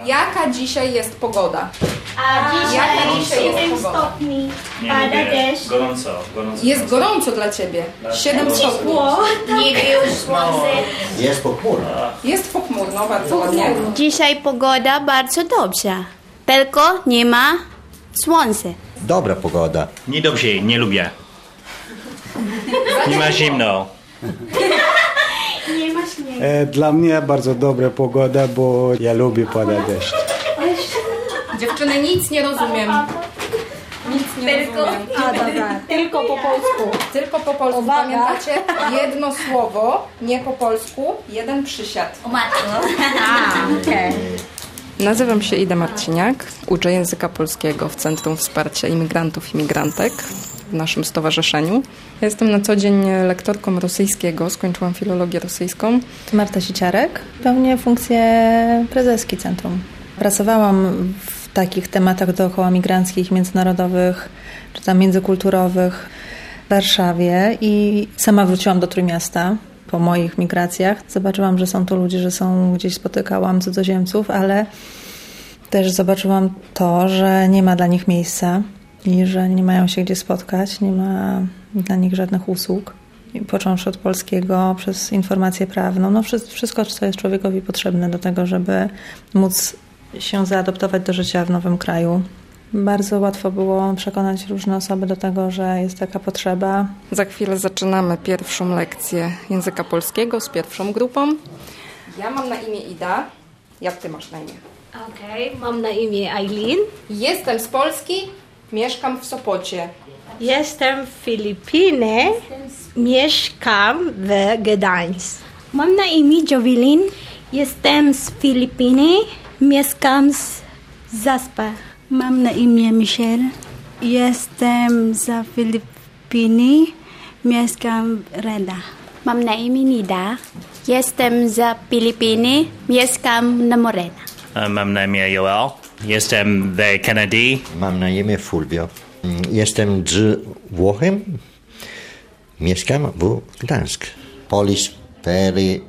Jaka dzisiaj jest pogoda? Jaka dzisiaj jest pogoda? stopni. Nie lubię. Gorąco. Jest gorąco dla Ciebie. 7 stopni. Nie było słońce. Jest pochmurno. Jest pochmurno, bardzo ładnie. Dzisiaj pogoda bardzo dobrze, tylko nie ma słońca. Dobra pogoda. Niedobrze, nie lubię. Nie ma zimno. Nie ma śniegu. Dla mnie bardzo dobra pogoda, bo ja lubię pada deszcz. Dziewczyny, nic nie rozumiem. Nic nie rozumiem. Tylko po polsku. Tylko po polsku. Uwaga. Pamiętacie? Jedno słowo, nie po polsku, jeden przysiad. O matko. Nazywam się Ida Marciniak. Uczę języka polskiego w Centrum Wsparcia Imigrantów i Migrantek w naszym stowarzyszeniu. Ja jestem na co dzień lektorką rosyjskiego. Skończyłam filologię rosyjską. Marta Siciarek. Pełnię funkcję prezeski centrum. Pracowałam w takich tematach dookoła migranckich, międzynarodowych, czy tam międzykulturowych w Warszawie i sama wróciłam do Trójmiasta po moich migracjach. Zobaczyłam, że są tu ludzie, że są gdzieś spotykałam cudzoziemców, ale też zobaczyłam to, że nie ma dla nich miejsca i że nie mają się gdzie spotkać, nie ma dla nich żadnych usług. I począwszy od polskiego, przez informację prawną, no wszystko, co jest człowiekowi potrzebne do tego, żeby móc się zaadoptować do życia w nowym kraju. Bardzo łatwo było przekonać różne osoby do tego, że jest taka potrzeba. Za chwilę zaczynamy pierwszą lekcję języka polskiego z pierwszą grupą. Ja mam na imię Ida. Jak ty masz na imię? Okej, mam na imię Aileen. Jestem z Polski, mieszkam w Sopocie. Jestem w Filipiny. Mieszkam w Gdańsku. Mam na imię Jovelyn. Jestem z Filipiny. Mieszkam z Zaspa. Mam na imię Michelle. Jestem z Filipiny. Mieszkam w Reda. Mam na imię Nida. Jestem z Filipiny. Mieszkam na Morena. Mam na imię Joel. Jestem w Kanadie. Mam na imię Fulvio. Jestem z Włochem. Mieszkam w Gdańsku. Polish very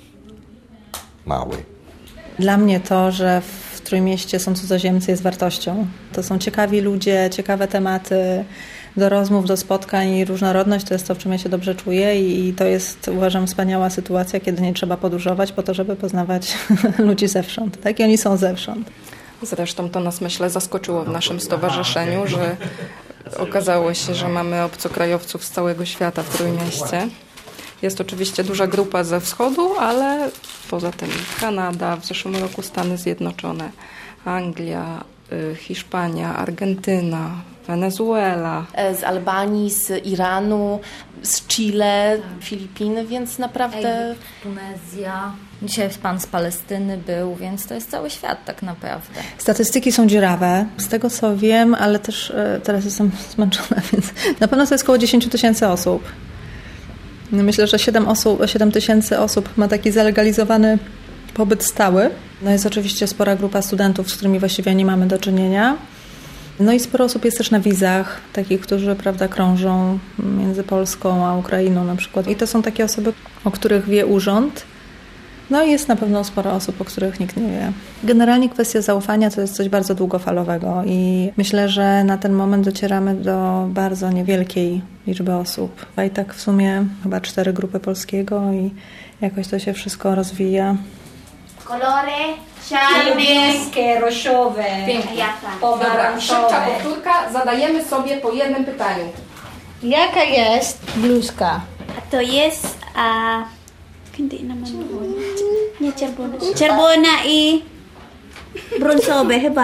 mały. Dla mnie to, że w Trójmieście są cudzoziemcy, jest wartością. To są ciekawi ludzie, ciekawe tematy do rozmów, do spotkań i różnorodność to jest to, w czym ja się dobrze czuję i to jest, uważam, wspaniała sytuacja, kiedy nie trzeba podróżować po to, żeby poznawać ludzi zewsząd. Tak? I oni są zewsząd. Zresztą to nas, myślę, zaskoczyło w naszym stowarzyszeniu, że okazało się, że mamy obcokrajowców z całego świata w Trójmieście. Jest oczywiście duża grupa ze wschodu, ale poza tym Kanada, w zeszłym roku Stany Zjednoczone, Anglia, Hiszpania, Argentyna, Wenezuela. Z Albanii, z Iranu, z Chile, Filipiny, więc naprawdę... Tunezja. Dzisiaj pan z Palestyny był, więc to jest cały świat tak naprawdę. Statystyki są dziurawe, z tego co wiem, ale też teraz jestem zmęczona, więc na pewno to jest około 10 000 osób. Myślę, że 7 000 osób ma taki zalegalizowany pobyt stały. No jest oczywiście spora grupa studentów, z którymi właściwie nie mamy do czynienia. No i sporo osób jest też na wizach, takich, którzy, prawda, krążą między Polską a Ukrainą na przykład. I to są takie osoby, o których wie urząd. No i jest na pewno sporo osób, o których nikt nie wie. Generalnie kwestia zaufania to jest coś bardzo długofalowego i myślę, że na ten moment docieramy do bardzo niewielkiej liczby osób. A i tak w sumie chyba 4 grupy polskiego i jakoś to się wszystko rozwija. Kolory Niebieskie, różowe, Dobra, szybka pomarańczowe. powtórka. Zadajemy sobie po jednym pytaniu. Jaka jest bluzka? A to jest hindi naman nie czerwona. Czerwona i brązowe chyba.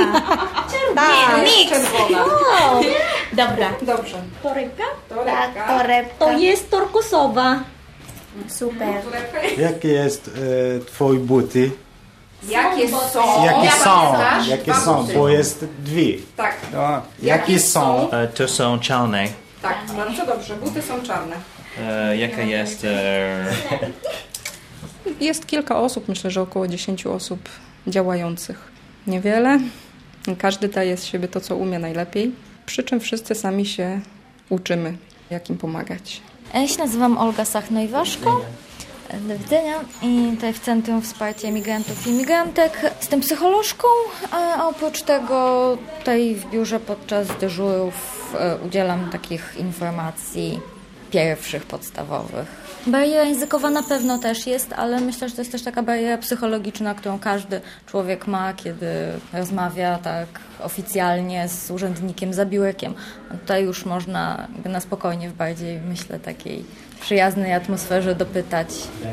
Mix. Czerwona. Dobra. Dobrze. Torebka? Torebka. Torebka. To jest turkusowa. Super. Jakie jest twoje buty? Jakie są? Jakie są? Bo jest dwie. Tak. No, Jakie są? To są czarne. Tak, bardzo dobrze. Buty są czarne. Jaka jest... Jest kilka osób, myślę, że około 10 osób działających. Niewiele. Każdy daje z siebie to, co umie najlepiej. Przy czym wszyscy sami się uczymy, jak im pomagać. Ja się nazywam Olga Sachnoj-Waszko. Do widzenia. I tutaj w Centrum Wsparcia Emigrantów i Imigrantek jestem psycholożką, a oprócz tego tutaj w biurze podczas dyżurów udzielam takich informacji pierwszych, podstawowych. Bariera językowa na pewno też jest, ale myślę, że to jest też taka bariera psychologiczna, którą każdy człowiek ma, kiedy rozmawia tak oficjalnie z urzędnikiem za biurkiem. A tutaj już można na spokojnie w bardziej, myślę, takiej przyjaznej atmosferze dopytać.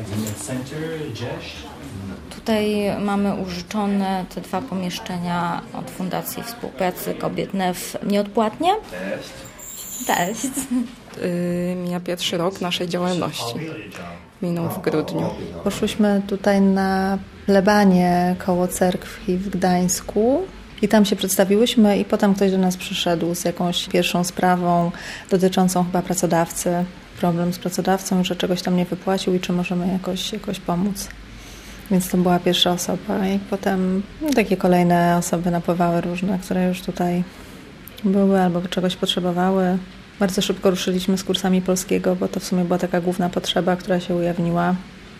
Tutaj mamy użyczone te 2 pomieszczenia od Fundacji Współpracy Kobiet NEF nieodpłatnie. Cześć. Mija 1. rok naszej działalności. Minął w grudniu. Poszłyśmy tutaj na plebanię koło cerkwi w Gdańsku i tam się przedstawiłyśmy i potem ktoś do nas przyszedł z jakąś pierwszą sprawą dotyczącą chyba pracodawcy. Problem z pracodawcą, że czegoś tam nie wypłacił i czy możemy jakoś pomóc. Więc to była pierwsza osoba i potem takie kolejne osoby napływały różne, które już tutaj były albo czegoś potrzebowały. Bardzo szybko ruszyliśmy z kursami polskiego, bo to w sumie była taka główna potrzeba, która się ujawniła.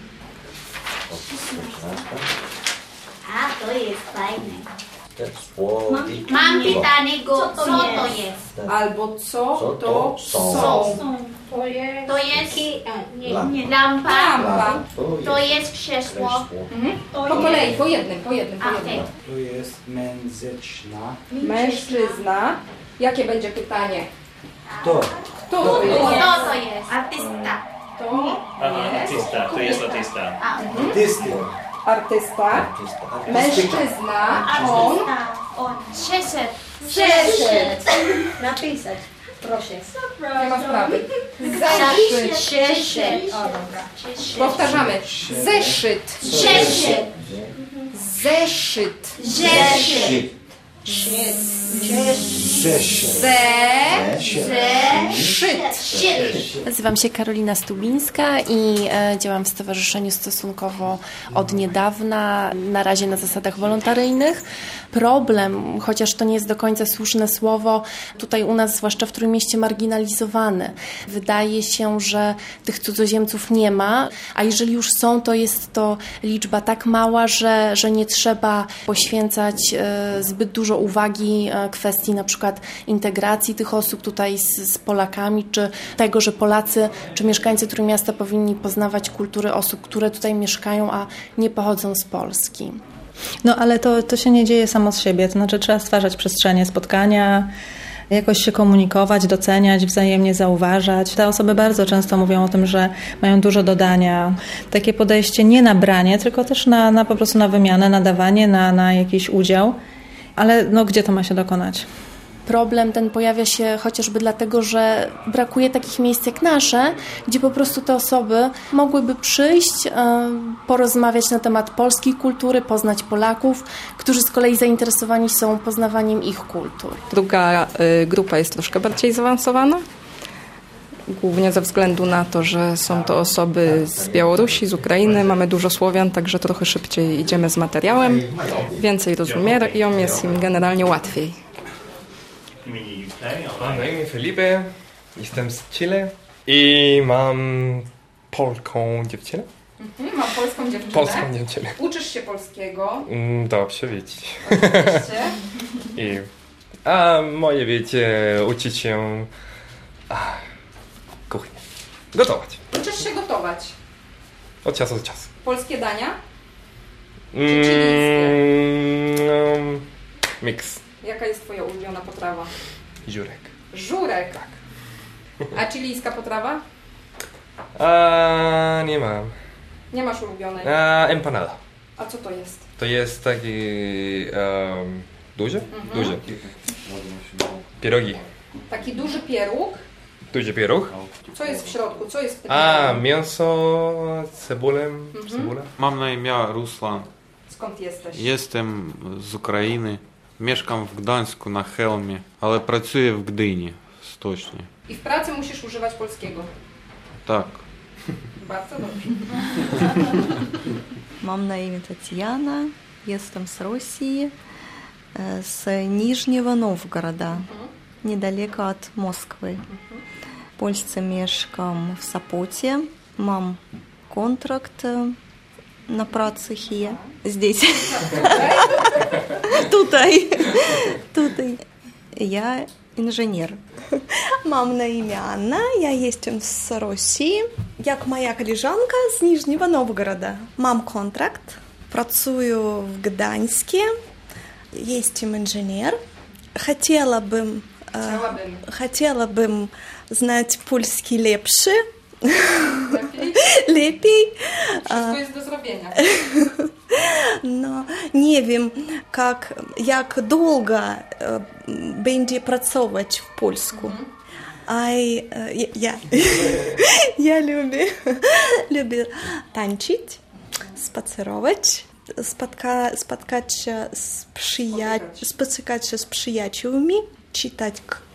A, to jest fajne. Mam pytanie, co to jest? Albo co to są. To jest lampa. To jest krzesło. Po kolei, po jednym. To jest mężczyzna. Mężczyzna. Jakie będzie pytanie? To. Kto to jest? Kto to jest? Artysta. Artysta, to jest artysta. Artysta. Mężczyzna. On. Przeszedł. Napisać. Proszę. Nie ma sprawy. Przeszedł. O, dobra. Powtarzamy. Zeszyt. Nazywam się Karolina Stubińska i działam w stowarzyszeniu stosunkowo od niedawna, na razie na zasadach wolontaryjnych. Problem, chociaż to nie jest do końca słuszne słowo, tutaj u nas, zwłaszcza w Trójmieście, marginalizowany. Wydaje się, że tych cudzoziemców nie ma, a jeżeli już są, to jest to liczba tak mała, że nie trzeba poświęcać zbyt dużo uwagi kwestii na przykład integracji tych osób tutaj z Polakami, czy tego, że Polacy czy mieszkańcy Trójmiasta powinni poznawać kultury osób, które tutaj mieszkają, a nie pochodzą z Polski. No ale to się nie dzieje samo z siebie, to znaczy trzeba stwarzać przestrzenie spotkania, jakoś się komunikować, doceniać, wzajemnie zauważać. Te osoby bardzo często mówią o tym, że mają dużo do dania. Takie podejście nie na branie, tylko też na po prostu na wymianę, na dawanie, na jakiś udział. Ale no, gdzie to ma się dokonać? Problem ten pojawia się chociażby dlatego, że brakuje takich miejsc jak nasze, gdzie po prostu te osoby mogłyby przyjść, porozmawiać na temat polskiej kultury, poznać Polaków, którzy z kolei zainteresowani są poznawaniem ich kultur. Druga grupa jest troszkę bardziej zaawansowana. Głównie ze względu na to, że są to osoby z Białorusi, z Ukrainy, mamy dużo Słowian, także trochę szybciej idziemy z materiałem, więcej rozumieją, jest im generalnie łatwiej. Mam na imię Felipe, jestem z Chile i mam polską dziewczynę. Mam polską dziewczynę. Polską dziewczynę. Uczysz się polskiego? Dobrze, wiecie. Oczywiście. A moje wiecie, uczyć się kuchni. Gotować. Uczysz się gotować? Od czasu do czasu. Polskie dania? Miks. Jaka jest twoja ulubiona potrawa? Żurek. Żurek? Tak. A chilijska potrawa? Nie mam. Nie masz ulubionej? Empanada. A co to jest? To jest taki duży? Duży. Pierogi. Taki duży pieróg? Duży pieróg. Co jest w środku? Co jest w tym mięso, cebulę. Mam na imię Ruslan. Skąd jesteś? Jestem z Ukrainy. Mieszkam w Gdańsku na Chełmie, ale pracuję w Gdyni, stocznie. I w pracy musisz używać polskiego? Tak. Bardzo dobrze. Mam na imię Tatiana, jestem z Rosji, z Niżniego Nowgoroda, niedaleko od Moskwy. W Polsce mieszkam w Sopocie, mam контракт на працу here, здесь. Tutaj. Я инженер. Mam na imię Anna, ja jestem z Rosji. Jak moja koleżanka z Niżniego Nowgoroda. Mam kontrakt, pracuję w Gdańsku, jestem inżynier. Chciałabym znać polski lepszy. Lepiej. Wszystko jest do zrobienia. No, nie wiem, jak długo będzie pracować w Polsku. Ja lubię tańczyć, spacerować, spotykać się z przyjaciółmi, czytać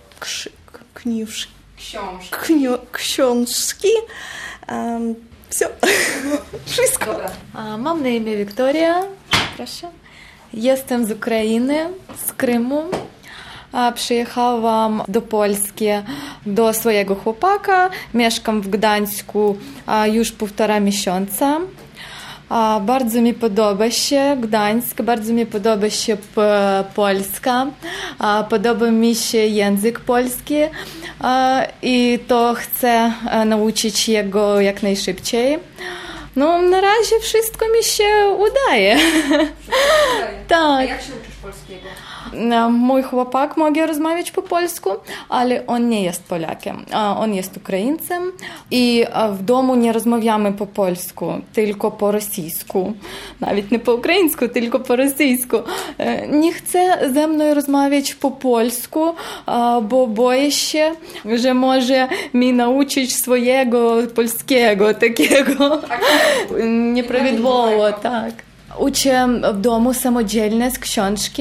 książki. Все. Wszystko. Mam na imię Wiktoria. Proszę. Jestem z Ukrainy, z Krymu. Przyjechałam do Polski do swojego chłopaka. Mieszkam w Gdańsku już 1,5 miesiąca. Bardzo mi podoba się Gdańsk, bardzo mi podoba się Polska, podoba mi się język polski i to chcę nauczyć jego jak najszybciej. No, na razie wszystko mi się udaje. Tak. A jak się uczysz polskiego? Mój chłopak może rozmawiać po polsku, ale on nie jest Polakiem. On jest Ukraińcem i w domu nie rozmawiamy po polsku, tylko po rosyjsku. Nawet nie po ukraińsku, tylko po rosyjsku. Nie chce ze mną rozmawiać po polsku, bo boję się, że może mi nauczyć swojego polskiego, takiego nieprawidłowo, tak. Uczę w domu samodzielnie z książki,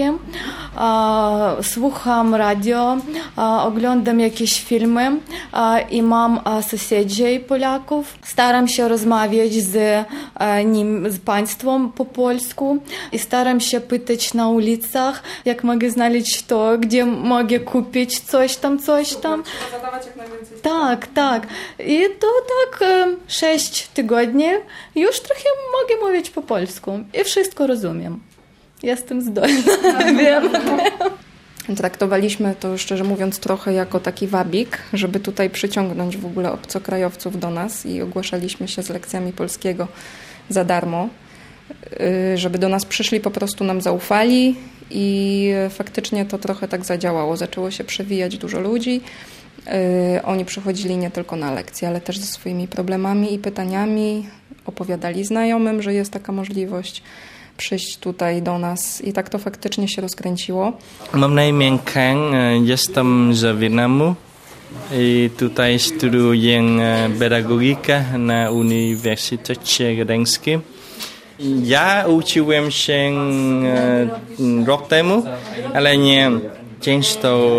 słucham radio, oglądam jakieś filmy i mam sąsiadzi Polaków. Staram się rozmawiać z państwem po polsku i staram się pytać na ulicach, jak mogę znaleźć to, gdzie mogę kupić coś tam. Trzeba zadawać jak najwięcej. Tak. I to tak 6 tygodni już trochę mogę mówić po polsku i wszystko rozumiem. Jestem zdolna, wiem. Traktowaliśmy to, szczerze mówiąc, trochę jako taki wabik, żeby tutaj przyciągnąć w ogóle obcokrajowców do nas i ogłaszaliśmy się z lekcjami polskiego za darmo, żeby do nas przyszli, po prostu nam zaufali i faktycznie to trochę tak zadziałało. Zaczęło się przewijać dużo ludzi. Oni przychodzili nie tylko na lekcje, ale też ze swoimi problemami i pytaniami. Opowiadali znajomym, że jest taka możliwość przyjść tutaj do nas i tak to faktycznie się rozkręciło. Mam na imię Kang, jestem z Wietnamu i tutaj studiuję pedagogikę na Uniwersytecie Gdańskim. Ja uczyłem się rok temu, ale nie często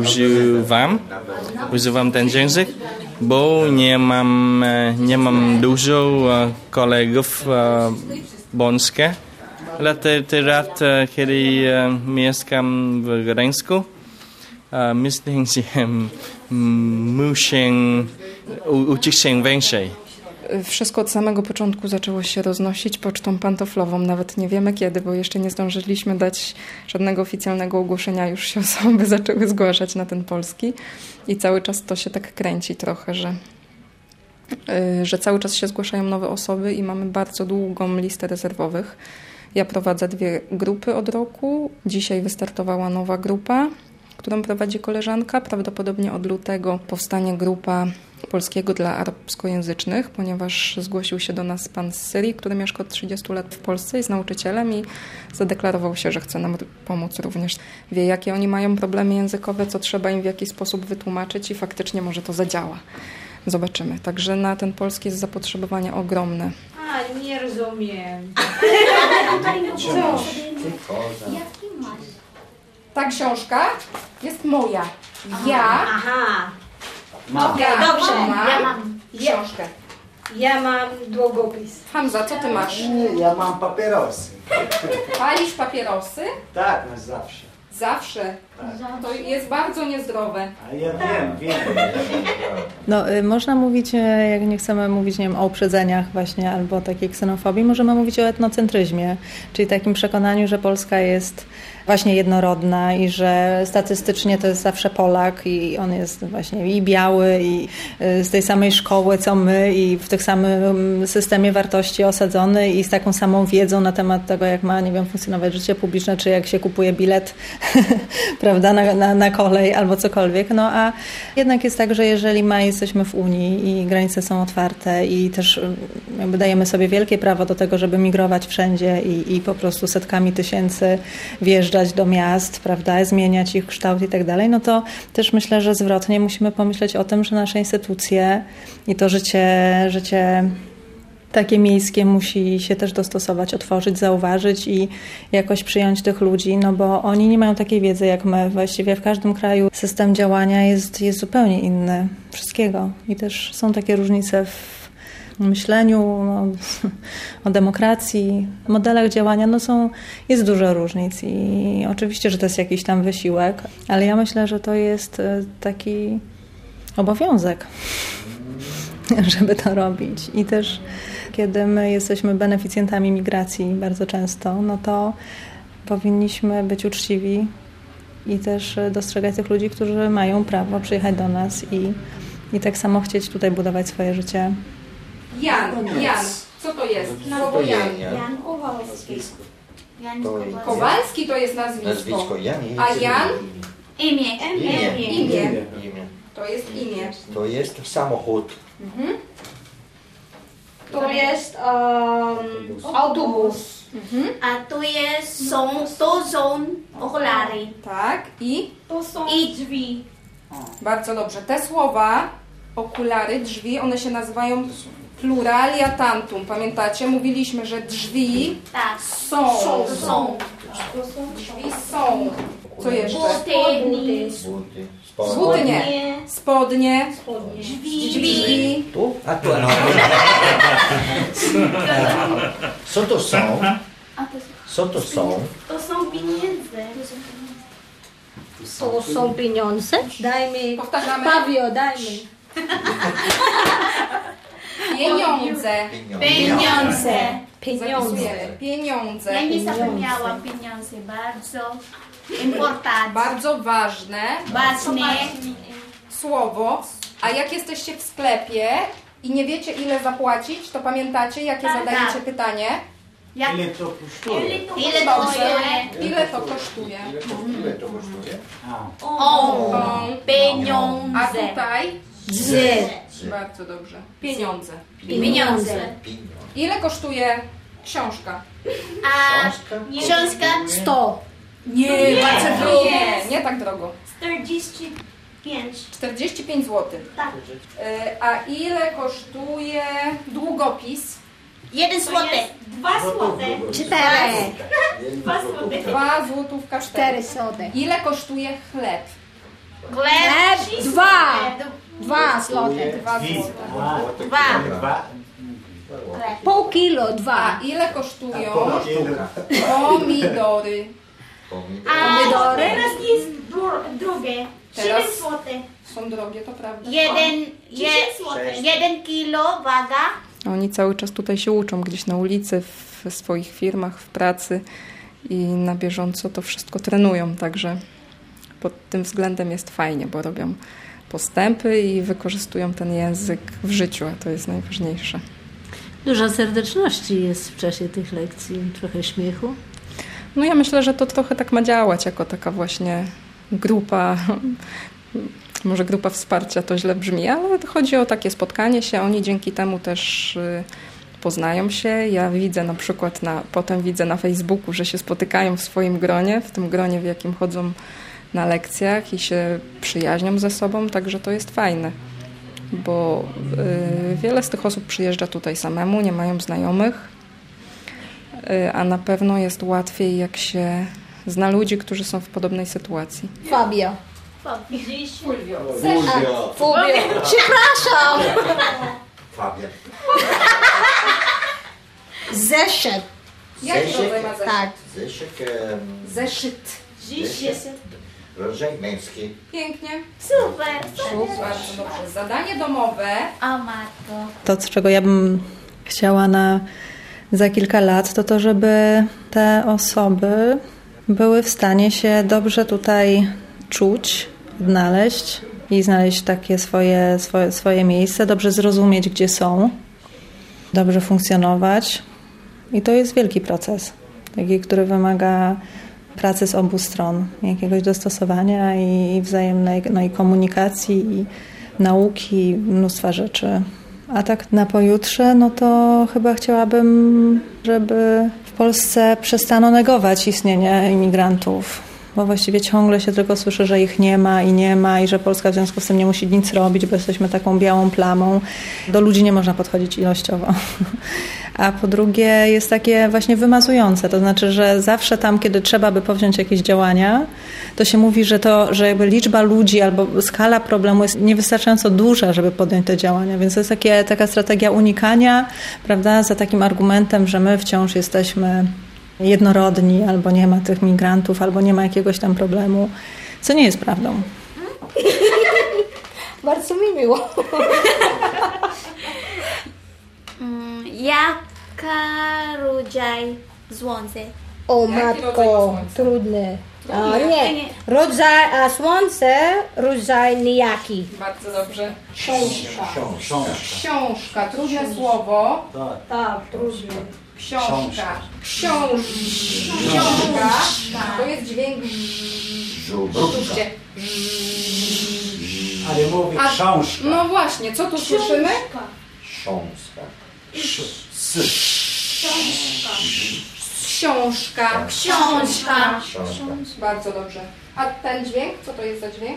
używam ten język, bo nie mam dużo kolegów polskich. Ale teraz, kiedy mieszkam w Gdańsku, myślę, że muszę uczyć się więcej. Wszystko od samego początku zaczęło się roznosić pocztą pantoflową. Nawet nie wiemy kiedy, bo jeszcze nie zdążyliśmy dać żadnego oficjalnego ogłoszenia. Już się osoby zaczęły zgłaszać na ten polski. I cały czas to się tak kręci trochę, że cały czas się zgłaszają nowe osoby i mamy bardzo długą listę rezerwowych. Ja prowadzę 2 grupy od roku. Dzisiaj wystartowała nowa grupa, którą prowadzi koleżanka. Prawdopodobnie od lutego powstanie grupa polskiego dla arabskojęzycznych, ponieważ zgłosił się do nas pan z Syrii, który mieszka od 30 lat w Polsce, jest nauczycielem i zadeklarował się, że chce nam pomóc również. Wie, jakie oni mają problemy językowe, co trzeba im w jakiś sposób wytłumaczyć i faktycznie może to zadziała. Zobaczymy. Także na ten polski jest zapotrzebowanie ogromne. Nie rozumiem. Co? Ta książka jest moja. Aha. Okej, dobrze. Ja mam książkę. Ja mam długopis. Hamza, co ty masz? Ja mam papierosy. Palisz papierosy? Tak, na zawsze. Zawsze. To jest bardzo niezdrowe. A ja wiem. No, można mówić, jak nie chcemy mówić, nie wiem, o uprzedzeniach właśnie albo o takiej ksenofobii, możemy mówić o etnocentryzmie, czyli takim przekonaniu, że Polska jest właśnie jednorodna i że statystycznie to jest zawsze Polak i on jest właśnie i biały i z tej samej szkoły co my i w tym samym systemie wartości osadzony i z taką samą wiedzą na temat tego, jak ma, nie wiem, funkcjonować życie publiczne, czy jak się kupuje bilet prawda, na kolej albo cokolwiek. No a jednak jest tak, że jeżeli jesteśmy w Unii i granice są otwarte i też jakby dajemy sobie wielkie prawo do tego, żeby migrować wszędzie i po prostu setkami tysięcy wjeżdżać do miast, prawda, zmieniać ich kształt i tak dalej, no to też myślę, że zwrotnie musimy pomyśleć o tym, że nasze instytucje i to życie takie miejskie musi się też dostosować, otworzyć, zauważyć i jakoś przyjąć tych ludzi, no bo oni nie mają takiej wiedzy jak my. Właściwie w każdym kraju system działania jest zupełnie inny. Wszystkiego. I też są takie różnice w myśleniu, no, o demokracji, modelach działania. Jest dużo różnic i oczywiście, że to jest jakiś tam wysiłek, ale ja myślę, że to jest taki obowiązek, żeby to robić. I też kiedy my jesteśmy beneficjentami migracji bardzo często, no to powinniśmy być uczciwi i też dostrzegać tych ludzi, którzy mają prawo przyjechać do nas i tak samo chcieć tutaj budować swoje życie. Jan, co to jest? Słowo Jan. Jan Kowalski. Kowalski to jest nazwisko. A Jan? Imię. To jest imię. To jest samochód. To jest autobus. A to są okulary. Tak, i? To są drzwi. Bardzo dobrze. Te słowa, okulary, drzwi, one się nazywają pluralia tantum. Pamiętacie? Mówiliśmy, że drzwi są. Drzwi są. Co jeszcze? Buty nie. Spodnie. Drzwi. Tu? A tu. Co to są? Co to są? To są pieniądze. To są pieniądze? Daj mi. Powtarzamy. Fabio, daj mi. Pieniądze. Ja nie zapomniałam pieniądze. Bardzo importante. Bardzo ważne słowo. A jak jesteście w sklepie i nie wiecie, ile zapłacić, to pamiętacie, jakie zadajecie pytanie? Ile to kosztuje? Ile to kosztuje? Pieniądze. A tutaj? Bardzo dobrze. Pieniądze. Ile kosztuje książka? Książka 100. Nie, bardzo drogo. Nie tak drogo. 45 zł. Tak. A ile kosztuje długopis? 1 zł. 2 zł. 4. 2 złotówka 4 zł. Ile kosztuje chleb? Chleb 2 złote. 2 zł. 2. Pół kilo, 2. A ile kosztują pomidory? Pomidory? Teraz jest drogie. 7 zł. Są drogie, to prawda. 1 kilo waga. Oni cały czas tutaj się uczą gdzieś na ulicy, w swoich firmach, w pracy i na bieżąco to wszystko trenują, także pod tym względem jest fajnie, bo robią postępy i wykorzystują ten język w życiu, a to jest najważniejsze. Dużo serdeczności jest w czasie tych lekcji, trochę śmiechu. No ja myślę, że to trochę tak ma działać, jako taka właśnie grupa, może grupa wsparcia to źle brzmi, ale chodzi o takie spotkanie się, oni dzięki temu też poznają się. Ja widzę na przykład, potem widzę na Facebooku, że się spotykają w swoim gronie, w tym gronie, w jakim chodzą na lekcjach i się przyjaźnią ze sobą, także to jest fajne, bo wiele z tych osób przyjeżdża tutaj samemu, nie mają znajomych, a na pewno jest łatwiej, jak zna ludzi, którzy są w podobnej sytuacji. Fabio. Fulvio. Przepraszam. Fabio. Zeszyt. Jaki rodzaj ma zeszyt? Tak. Zeszyt. Zeszyt. Dziś jest... Rodzaj męski. Pięknie. Super. Bardzo dobrze. Zadanie domowe. O matko. To, czego ja bym chciała za kilka lat, to żeby te osoby były w stanie się dobrze tutaj czuć, odnaleźć i znaleźć takie swoje miejsce, dobrze zrozumieć, gdzie są, dobrze funkcjonować. I to jest wielki proces, taki, który wymaga pracy z obu stron, jakiegoś dostosowania i wzajemnej i komunikacji, i nauki, mnóstwa rzeczy. A tak na pojutrze, no to chyba chciałabym, żeby w Polsce przestano negować istnienie imigrantów, bo właściwie ciągle się tylko słyszy, że ich nie ma i że Polska w związku z tym nie musi nic robić, bo jesteśmy taką białą plamą. Do ludzi nie można podchodzić ilościowo. A po drugie jest takie właśnie wymazujące, to znaczy, że zawsze tam, kiedy trzeba by powziąć jakieś działania, to się mówi, że jakby liczba ludzi albo skala problemu jest niewystarczająco duża, żeby podjąć te działania, więc to jest taka strategia unikania, prawda, za takim argumentem, że my wciąż jesteśmy jednorodni, albo nie ma tych migrantów, albo nie ma jakiegoś tam problemu, co nie jest prawdą. Bardzo mi miło. Jaka rodzaj słońce? O matko, trudne. Nie, rodzaj, a słońce, rodzaj nijaki. Bardzo dobrze. Książka. Książka, trudne słowo. Tak, trudne. Książka. To jest dźwięk. Spójrzcie. Ale mówi książka. No właśnie, co tu słyszymy? Książka. Książka. Bardzo dobrze. A ten dźwięk, co to jest za dźwięk?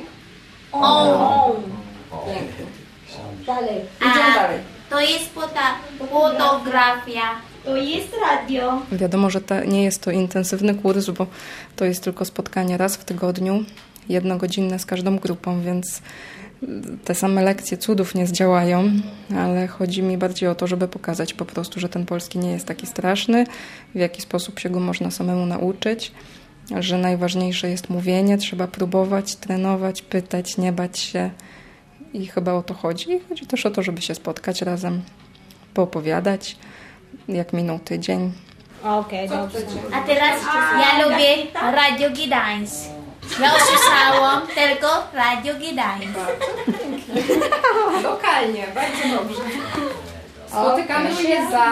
Pięknie. Dalej. Idziemy dalej. To jest fotografia. To jest radio. Wiadomo, że nie jest to intensywny kurs, bo to jest tylko spotkanie raz w tygodniu, 1-godzinne z każdą grupą, więc te same lekcje cudów nie zdziałają, ale chodzi mi bardziej o to, żeby pokazać po prostu, że ten polski nie jest taki straszny, w jaki sposób się go można samemu nauczyć, że najważniejsze jest mówienie, trzeba próbować, trenować, pytać, nie bać się i chyba o to chodzi. I chodzi też o to, żeby się spotkać razem, poopowiadać, jak minął tydzień. Okej, dobrze. A teraz ja lubię Radio Gdańsk. Ja usłyszałam tylko Radio Gdańsk. Lokalnie, bardzo dobrze. Spotykamy się za...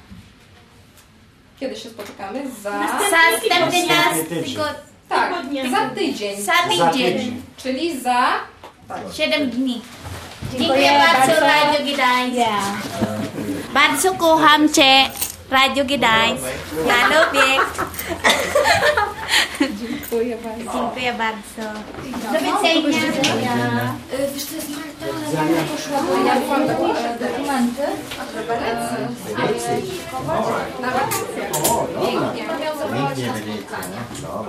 Kiedy się spotykamy? Następny raz Tak, za tydzień. Za tydzień. Czyli za... 7 dni. Dziękuję bardzo Radio Gdańsk. Bardzo kocham Cię, Radio Gdańsk. Ja lubię. Dziękuję bardzo. Dziękuję bardzo. Do widzenia. Wiesz, to jest Marta, poszła, bo ja byłam dokumenty Na wakacjach. Pięknie. Miał zabrać na spotkanie.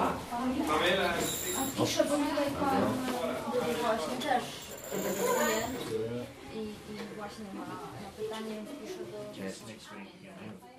A piszę, bo tutaj pan właśnie też i właśnie ma pytanie, pisze do...